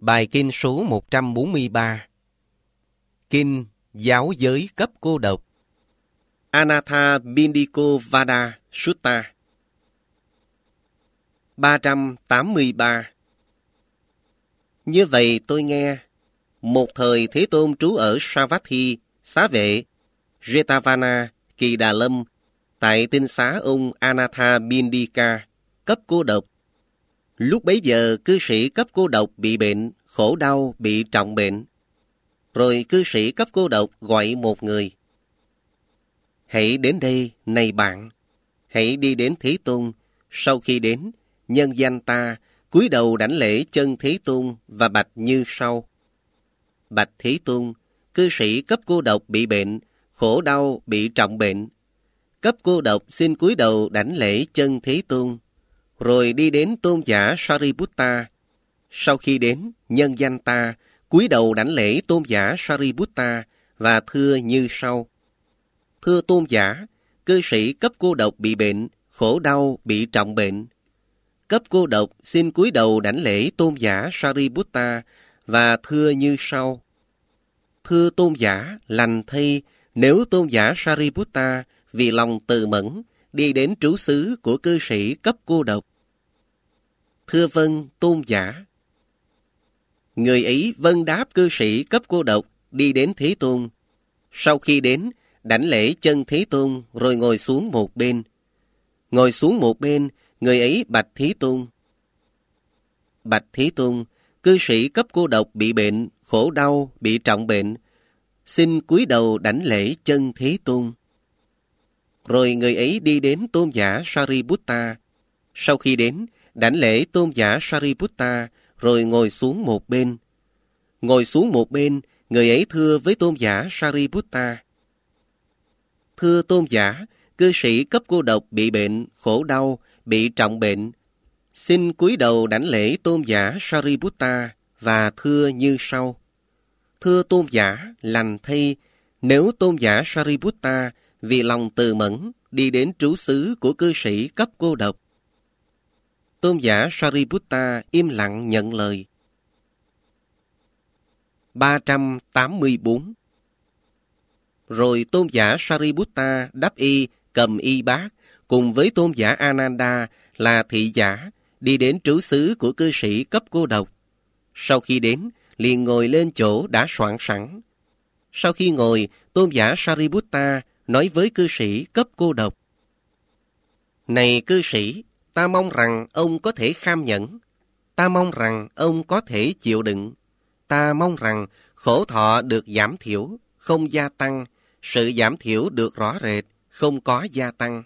Bài kinh số 143. Kinh Giáo giới cấp cô độc. Anatta Pindiko Vada Sutta. 383. Như vậy tôi nghe, một thời Thế Tôn trú ở Savatthi, xá vệ, Jetavana, Kỳ Đà Lâm, tại tinh xá ông Anatta Pindika, cấp cô độc. Lúc bấy giờ, cư sĩ cấp cô độc bị bệnh, khổ đau, bị trọng bệnh. Rồi cư sĩ cấp cô độc gọi một người. Hãy đến đây, này bạn. Hãy đi đến Thế Tôn. Sau khi đến, nhân danh ta, cúi đầu đảnh lễ chân Thế Tôn và bạch như sau. Bạch Thế Tôn, cư sĩ cấp cô độc bị bệnh, khổ đau, bị trọng bệnh. Cấp cô độc xin cúi đầu đảnh lễ chân Thế Tôn. Rồi đi đến tôn giả Sariputta. Sau khi đến, nhân danh ta, cúi đầu đảnh lễ tôn giả Sariputta và thưa như sau. Thưa tôn giả, cư sĩ cấp cô độc bị bệnh, khổ đau, bị trọng bệnh. Cấp cô độc xin cúi đầu đảnh lễ tôn giả Sariputta và thưa như sau. Thưa tôn giả, lành thay, nếu tôn giả Sariputta vì lòng từ mẫn đi đến trú xứ của cư sĩ cấp cô độc. Thưa vâng, tôn giả. Người ấy vâng đáp cư sĩ cấp cô độc đi đến Thế Tôn. Sau khi đến, đảnh lễ chân Thế Tôn rồi ngồi xuống một bên. Ngồi xuống một bên, người ấy bạch Thế Tôn. Bạch Thế Tôn, cư sĩ cấp cô độc bị bệnh, khổ đau, bị trọng bệnh. Xin cúi đầu đảnh lễ chân Thế Tôn. Rồi người ấy đi đến tôn giả Sariputta. Sau khi đến, đảnh lễ tôn giả Sariputta rồi ngồi xuống một bên. Ngồi xuống một bên, người ấy thưa với tôn giả Sariputta. Thưa tôn giả, cư sĩ cấp cô độc bị bệnh, khổ đau, bị trọng bệnh. Xin cúi đầu đảnh lễ tôn giả Sariputta và thưa như sau. Thưa tôn giả, lành thay, nếu tôn giả Sariputta vì lòng từ mẫn đi đến trú xứ của cư sĩ cấp cô độc. Tôn giả Sariputta im lặng nhận lời. 384. Rồi tôn giả Sariputta đắp y, cầm y bát, cùng với tôn giả Ananda là thị giả, đi đến trú xứ của cư sĩ cấp cô độc. Sau khi đến, liền ngồi lên chỗ đã soạn sẵn. Sau khi ngồi, tôn giả Sariputta nói với cư sĩ cấp cô độc. Này cư sĩ, ta mong rằng ông có thể kham nhẫn. Ta mong rằng ông có thể chịu đựng. Ta mong rằng khổ thọ được giảm thiểu, không gia tăng. Sự giảm thiểu được rõ rệt, không có gia tăng.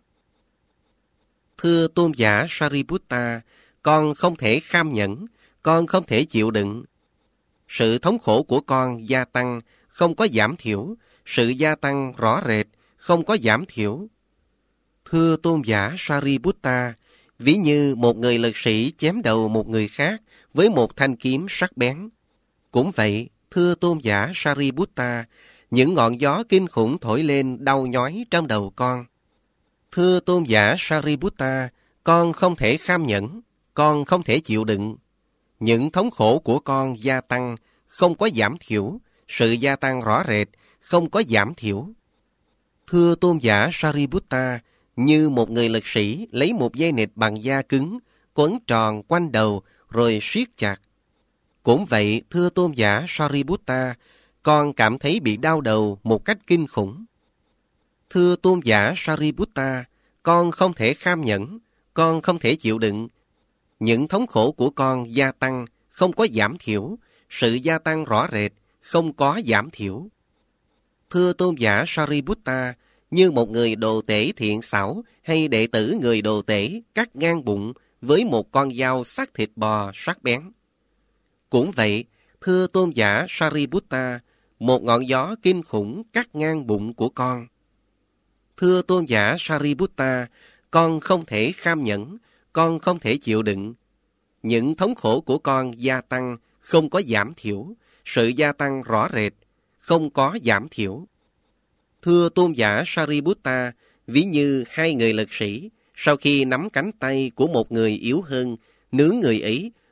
Thưa tôn giả Sariputta, con không thể kham nhẫn, con không thể chịu đựng. Sự thống khổ của con gia tăng, không có giảm thiểu. Sự gia tăng rõ rệt, không có giảm thiểu. Thưa tôn giả Sariputta, ví như một người lực sĩ chém đầu một người khác với một thanh kiếm sắc bén. Cũng vậy, thưa tôn giả Sariputta, những ngọn gió kinh khủng thổi lên đau nhói trong đầu con. Thưa tôn giả Sariputta, con không thể kham nhẫn, con không thể chịu đựng. Những thống khổ của con gia tăng, không có giảm thiểu. Sự gia tăng rõ rệt, không có giảm thiểu. Thưa tôn giả Sariputta, như một người lực sĩ lấy một dây nịt bằng da cứng, quấn tròn quanh đầu rồi siết chặt. Cũng vậy, thưa tôn giả Sariputta, con cảm thấy bị đau đầu một cách kinh khủng. Thưa tôn giả Sariputta, con không thể kham nhẫn, con không thể chịu đựng. Những thống khổ của con gia tăng, không có giảm thiểu. Sự gia tăng rõ rệt, không có giảm thiểu. Thưa tôn giả Sariputta, như một người đồ tể thiện xảo hay đệ tử người đồ tể cắt ngang bụng với một con dao sắc thịt bò sắc bén. Cũng vậy, thưa tôn giả Sariputta, một ngọn gió kinh khủng cắt ngang bụng của con. Thưa tôn giả Sariputta, con không thể kham nhẫn, con không thể chịu đựng. Những thống khổ của con gia tăng, không có giảm thiểu. Sự gia tăng rõ rệt, không có giảm thiểu. Thưa tôn giả Sariputta, ví như hai người lực sĩ, sau khi nắm cánh tay của một người yếu hơn, nướng người ấy,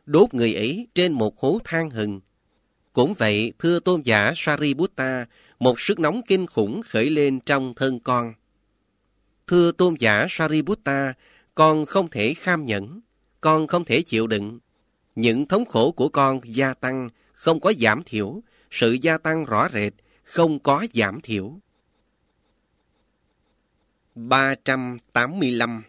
đốt người ấy trên một hố than hừng. Cũng vậy, thưa tôn giả Sariputta, một sức nóng kinh khủng khởi lên trong thân con. Thưa tôn giả Sariputta, con không thể kham nhẫn, con không thể chịu đựng. Những thống khổ của con gia tăng, không có giảm thiểu, sự gia tăng rõ rệt, không có giảm thiểu. 385.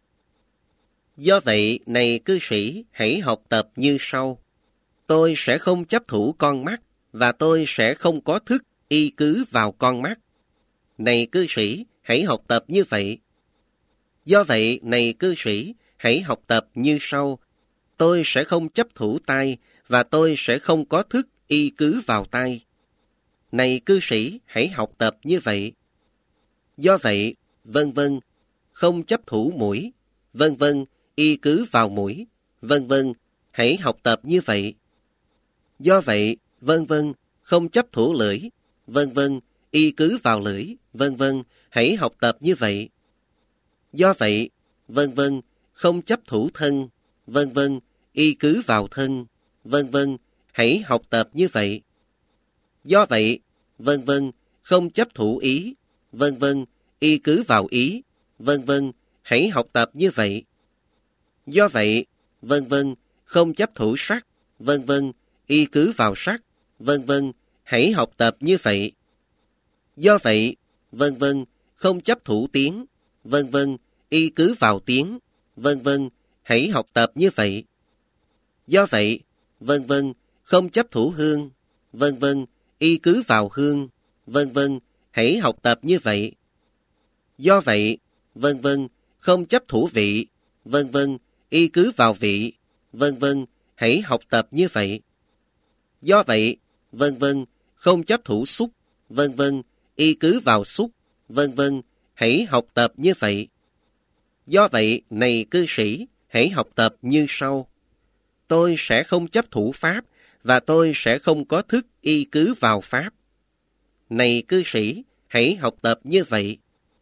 Do vậy, này cư sĩ, hãy học tập như sau. Tôi sẽ không chấp thủ con mắt, và tôi sẽ không có thức y cứ vào con mắt. Này cư sĩ, hãy học tập như vậy. Do vậy, này cư sĩ, hãy học tập như sau. Tôi sẽ không chấp thủ tai, và tôi sẽ không có thức y cứ vào tai. Này cư sĩ, hãy học tập như vậy. Do vậy, vân vân, không chấp thủ mũi, vân vân, y cứ vào mũi, vân vân, hãy học tập như vậy. Do vậy, vân vân, không chấp thủ lưỡi, vân vân, y cứ vào lưỡi, vân vân, hãy học tập như vậy. Do vậy, vân vân, không chấp thủ thân, vân vân, y cứ vào thân, vân vân, hãy học tập như vậy. Do vậy, vân vân, không chấp thủ ý, vân vân, y cứ vào ý, vân vân, hãy học tập như vậy. Do vậy, vân vân, không chấp thủ sắc, vân vân, y cứ vào sắc, vân vân, hãy học tập như vậy. Do vậy, vân vân, không chấp thủ tiếng, vân vân, y cứ vào tiếng, vân vân, hãy học tập như vậy. Do vậy, vân vân, không chấp thủ hương, vân vân, y cứ vào hương, vân vân, hãy học tập như vậy. Do vậy, vân vân, không chấp thủ vị, vân vân, y cứ vào vị, vân vân, hãy học tập như vậy. Do vậy, vân vân, không chấp thủ xúc, vân vân, y cứ vào xúc, vân vân, hãy học tập như vậy. Do vậy, này cư sĩ, hãy học tập như sau. Tôi sẽ không chấp thủ pháp, và tôi sẽ không có thức y cứ vào pháp. Này cư sĩ, hãy học tập như vậy.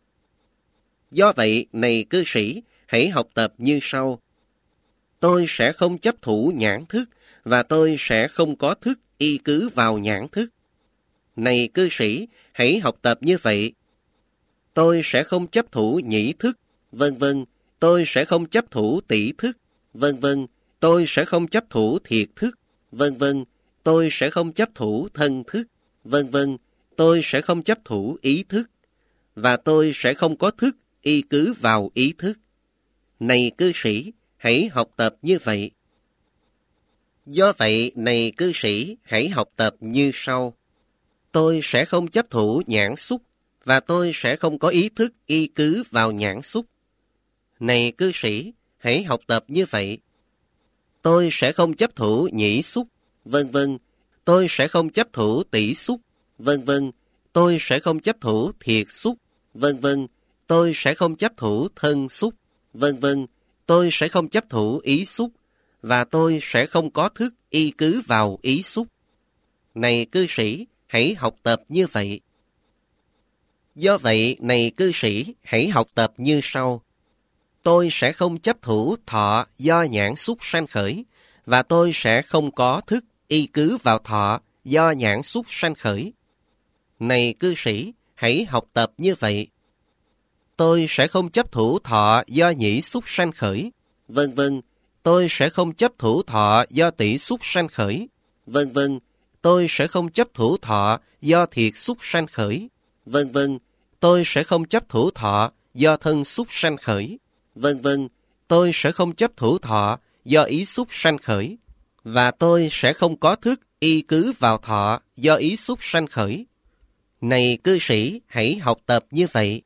Do vậy, này cư sĩ, hãy học tập như sau. Tôi sẽ không chấp thủ nhãn thức, và tôi sẽ không có thức y cứ vào nhãn thức. Này cư sĩ, hãy học tập như vậy. Tôi sẽ không chấp thủ nhĩ thức, vân vân, tôi sẽ không chấp thủ tỷ thức, vân vân, tôi sẽ không chấp thủ thiệt thức, vân vân, tôi sẽ không chấp thủ thân thức, vân vân, tôi sẽ không chấp thủ ý thức, và tôi sẽ không có thức y cứ vào ý thức. Này cư sĩ, hãy học tập như vậy. Do vậy, này cư sĩ, hãy học tập như sau. Tôi sẽ không chấp thủ nhãn xúc, và tôi sẽ không có ý thức y cứ vào nhãn xúc. Này cư sĩ, hãy học tập như vậy. Tôi sẽ không chấp thủ nhĩ xúc, vân vân, tôi sẽ không chấp thủ tỷ xúc, vân vân, tôi sẽ không chấp thủ thiệt xúc, vân vân, tôi sẽ không chấp thủ thân xúc, vân vân, tôi sẽ không chấp thủ ý xúc, và tôi sẽ không có thức y cứ vào ý xúc. Này cư sĩ, hãy học tập như vậy. Do vậy, này cư sĩ, hãy học tập như sau. Tôi sẽ không chấp thủ thọ do nhãn xúc sanh khởi, và tôi sẽ không có thức y cứ vào thọ do nhãn xúc sanh khởi. Này cư sĩ, hãy học tập như vậy. Tôi sẽ không chấp thủ thọ do nhĩ xúc sanh khởi, vân vân, tôi sẽ không chấp thủ thọ do tỷ xúc sanh khởi, vân vân, tôi sẽ không chấp thủ thọ do thiệt xúc sanh khởi, vân vân, tôi sẽ không chấp thủ thọ do thân xúc sanh khởi, vân vân, tôi sẽ không chấp thủ thọ do ý xúc sanh khởi, và tôi sẽ không có thức y cứ vào thọ do ý xúc sanh khởi. Này cư sĩ, hãy học tập như vậy.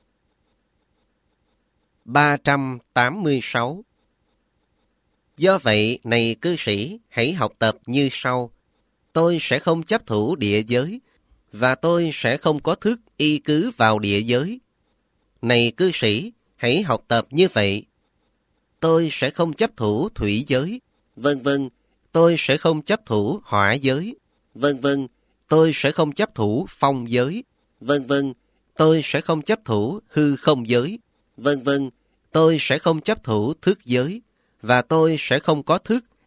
386. Do vậy, này cư sĩ, hãy học tập như sau. Tôi sẽ không chấp thủ địa giới, và tôi sẽ không có thức y cứ vào địa giới. Này cư sĩ, hãy học tập như vậy. Tôi sẽ không chấp thủ thủy giới, vân vân, tôi sẽ không chấp thủ hỏa giới, vân vân, tôi sẽ không chấp thủ phong giới, vân vân, tôi sẽ không chấp thủ hư không giới, vân vân, tôi sẽ không chấp thủ thức giới, và tôi sẽ không có thức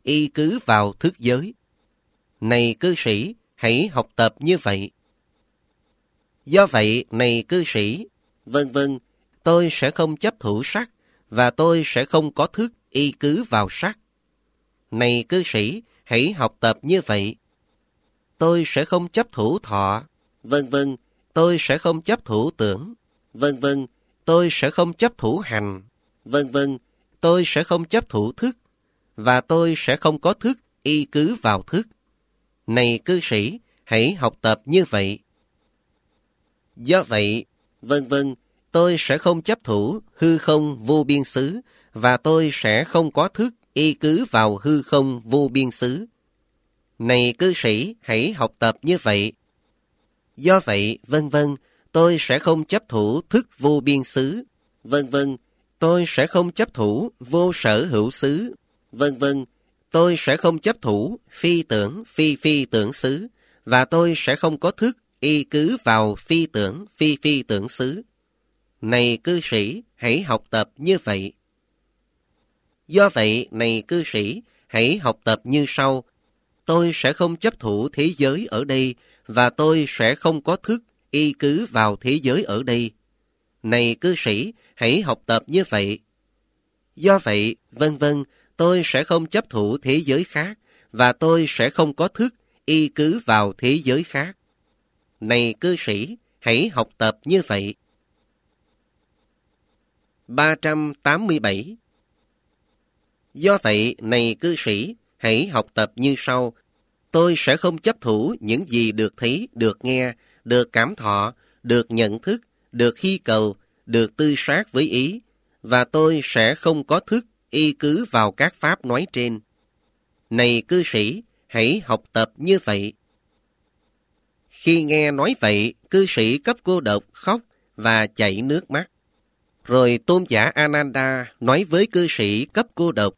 y cứ vào thức giới. Này cư sĩ, hãy học tập như vậy. Do vậy, này cư sĩ, vân vân, tôi sẽ không chấp thủ sắc, và tôi sẽ không có thức y cứ vào sắc. Này cư sĩ, hãy học tập như vậy. Tôi sẽ không chấp thủ thọ, vân vân, tôi sẽ không chấp thủ tưởng, vân vân, tôi sẽ không chấp thủ hành, vân vân, tôi sẽ không chấp thủ thức, và tôi sẽ không có thức y cứ vào thức. Này cư sĩ, hãy học tập như vậy. Do vậy, vân vân, tôi sẽ không chấp thủ hư không vô biên xứ, và tôi sẽ không có thức y cứ vào hư không vô biên xứ. Này cư sĩ, hãy học tập như vậy. Do vậy, vân vân, tôi sẽ không chấp thủ thức vô biên xứ, vân vân, tôi sẽ không chấp thủ vô sở hữu xứ, vân vân, tôi sẽ không chấp thủ phi tưởng phi tưởng xứ, và tôi sẽ không có thức y cứ vào phi tưởng xứ. Này cư sĩ, hãy học tập như vậy. Do vậy, này cư sĩ, hãy học tập như sau. Tôi sẽ không chấp thủ thế giới ở đây, và tôi sẽ không có thức y cứ vào thế giới ở đây. Này cư sĩ, hãy học tập như vậy. Do vậy, vân vân, tôi sẽ không chấp thủ thế giới khác, và tôi sẽ không có thức y cứ vào thế giới khác. Này cư sĩ, hãy học tập như vậy. 387. Do vậy, này cư sĩ, hãy học tập như sau. Tôi sẽ không chấp thủ những gì được thấy, được nghe, được cảm thọ, được nhận thức, được hy cầu, được tư sát với ý, và tôi sẽ không có thức y cứ vào các pháp nói trên. Này cư sĩ, hãy học tập như vậy. Khi nghe nói vậy, cư sĩ cấp cô độc khóc và chảy nước mắt. Rồi tôn giả Ananda nói với cư sĩ cấp cô độc: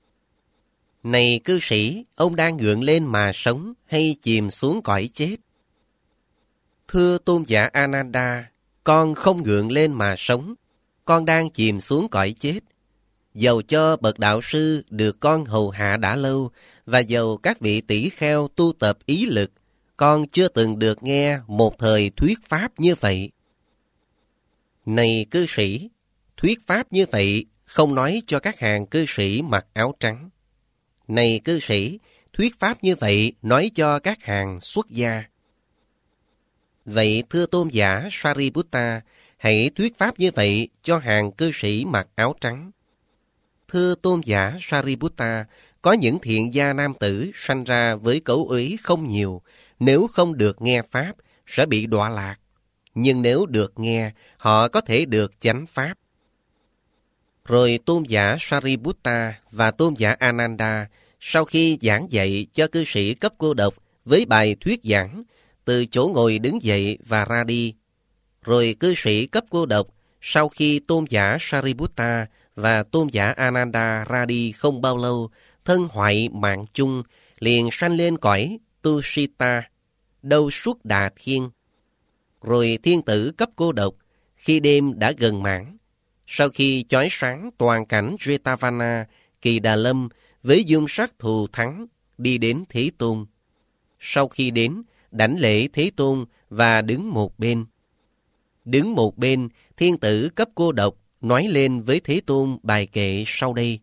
Này cư sĩ, ông đang ngượng lên mà sống hay chìm xuống cõi chết? Thưa tôn giả Ananda, con không ngượng lên mà sống, con đang chìm xuống cõi chết. Dầu cho bậc đạo sư được con hầu hạ đã lâu, và dầu các vị tỷ kheo tu tập ý lực, con chưa từng được nghe một thời thuyết pháp như vậy. Này cư sĩ, thuyết pháp như vậy không nói cho các hàng cư sĩ mặc áo trắng. Này cư sĩ, thuyết pháp như vậy nói cho các hàng xuất gia. Vậy thưa tôn giả Sariputta, hãy thuyết pháp như vậy cho hàng cư sĩ mặc áo trắng. Thưa tôn giả Sariputta, có những thiện gia nam tử sanh ra với cấu uế không nhiều, nếu không được nghe pháp sẽ bị đọa lạc. Nhưng nếu được nghe, họ có thể được chánh pháp. Rồi tôn giả Sariputta và tôn giả Ananda sau khi giảng dạy cho cư sĩ cấp cô độc với bài thuyết giảng, từ chỗ ngồi đứng dậy và ra đi. Rồi cư sĩ cấp cô độc sau khi tôn giả Sariputta và tôn giả Ananda ra đi không bao lâu, thân hoại mạng chung, liền sanh lên cõi Tushita, đâu suốt Đà Thiên. Rồi thiên tử cấp cô độc, khi đêm đã gần mãn, sau khi chói sáng toàn cảnh Jetavana, Kỳ Đà Lâm với dung sắc thù thắng, đi đến Thế Tôn. Sau khi đến, đảnh lễ Thế Tôn và đứng một bên. Đứng một bên, thiên tử cấp cô độc nói lên với Thế Tôn bài kệ sau đây.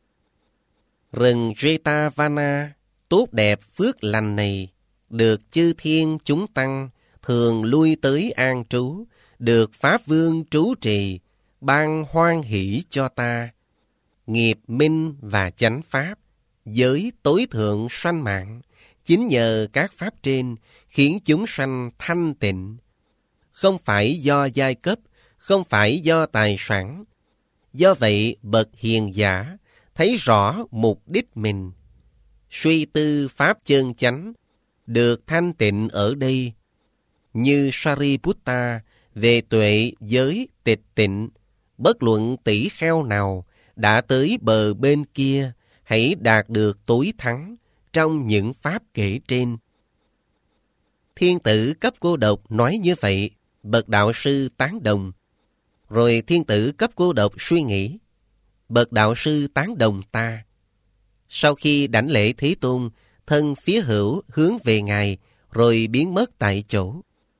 Rừng Jetavana, tốt đẹp phước lành này, được chư thiên chúng tăng, thường lui tới an trú, được Pháp Vương trú trì, ban hoan hỷ cho ta. Nghiệp minh và chánh pháp, giới tối thượng sanh mạng, chính nhờ các pháp trên khiến chúng sanh thanh tịnh. Không phải do giai cấp, không phải do tài sản. Do vậy bậc hiền giả thấy rõ mục đích mình, suy tư pháp chân chánh, được thanh tịnh ở đây. Như Sariputta về tuệ giới tịch tịnh, bất luận tỷ kheo nào đã tới bờ bên kia, hãy đạt được tối thắng trong những pháp kể trên. Thiên tử cấp cô độc nói như vậy, bậc đạo sư tán đồng. Rồi thiên tử cấp cô độc suy nghĩ, bậc đạo sư tán đồng ta. Sau khi đảnh lễ Thế Tôn, thân phía hữu hướng về Ngài, rồi biến mất tại chỗ.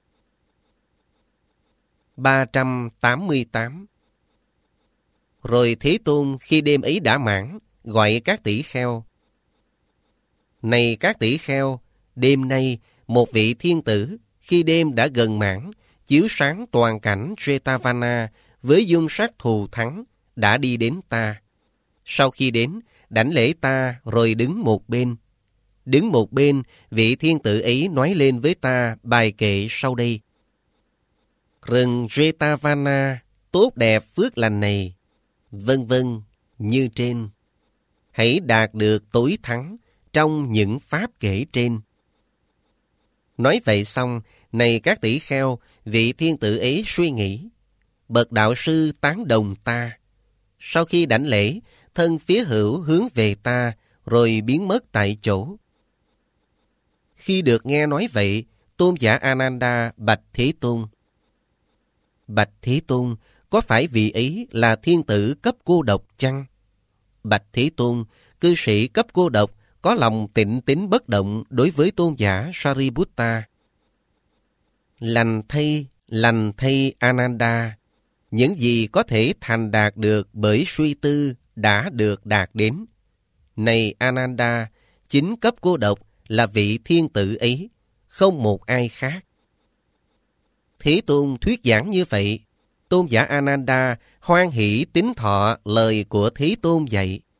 388. Rồi Thế Tôn khi đêm ấy đã mãn, gọi các tỷ kheo. Này các tỷ kheo, đêm nay một vị thiên tử khi đêm đã gần mãn, chiếu sáng toàn cảnh Jetavana với dung sắc thù thắng, đã đi đến ta. Sau khi đến, đảnh lễ ta rồi đứng một bên. Đứng một bên, vị thiên tử ấy nói lên với ta bài kệ sau đây. Rừng Jetavana, tốt đẹp phước lành này, vân vân, như trên. Hãy đạt được tối thắng trong những pháp kể trên. Nói vậy xong, này các tỷ kheo, vị thiên tử ấy suy nghĩ. Bậc đạo sư tán đồng ta. Sau khi đảnh lễ, thân phía hữu hướng về ta, rồi biến mất tại chỗ. Khi được nghe nói vậy, tôn giả Ananda bạch Thế Tôn. Bạch Thế Tôn, có phải vị ấy là thiên tử cấp cô độc chăng? Bạch Thế Tôn, cư sĩ cấp cô độc có lòng tịnh tín bất động đối với tôn giả Sariputta. Lành thay Ananda, những gì có thể thành đạt được bởi suy tư đã được đạt đến. Này Ananda, chính cấp cô độc là vị thiên tử ấy, không một ai khác. Thế Tôn thuyết giảng như vậy, tôn giả Ananda hoan hỷ tín thọ lời của Thế Tôn dạy.